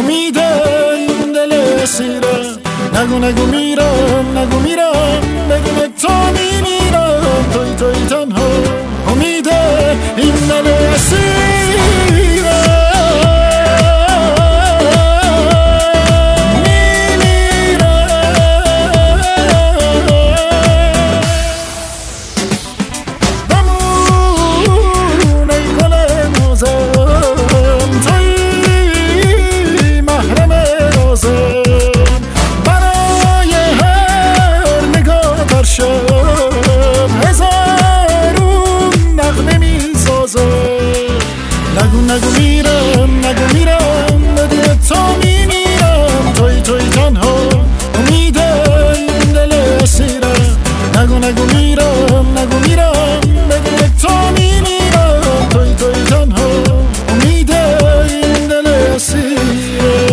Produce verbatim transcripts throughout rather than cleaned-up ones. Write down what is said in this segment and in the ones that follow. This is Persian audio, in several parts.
امید این دل اسیره. نگو نگو میرم نگو میرم بدون تو میمیرم، توی توی تنها امید این دل اسیره. نگو نگو میرم نگو میرم بدون تو میمیرم، توی توی تنها امید این دل اسیره. نگو نگو میرم نگو میرم بدون تو میمیرم، توی توی تنها امید این دل اسیره.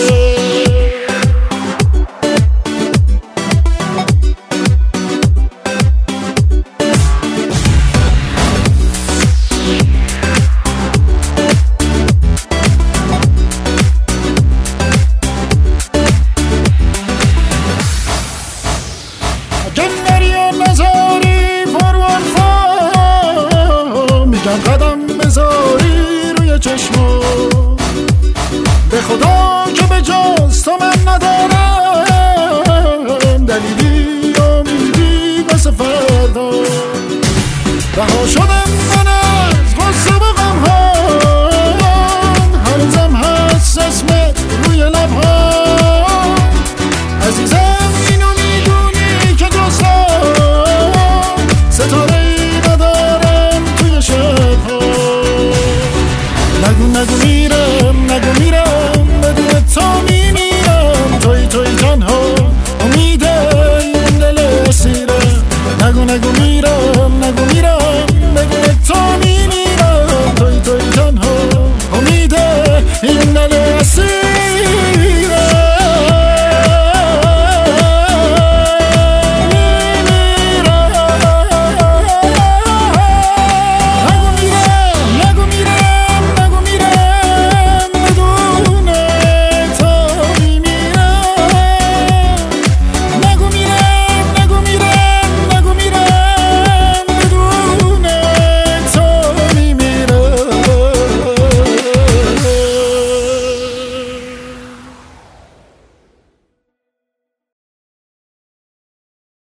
قدم بذاری روی چشما، به خدا که به جز تو من ندارم دلیلی امیدی واسه فردا. رها شده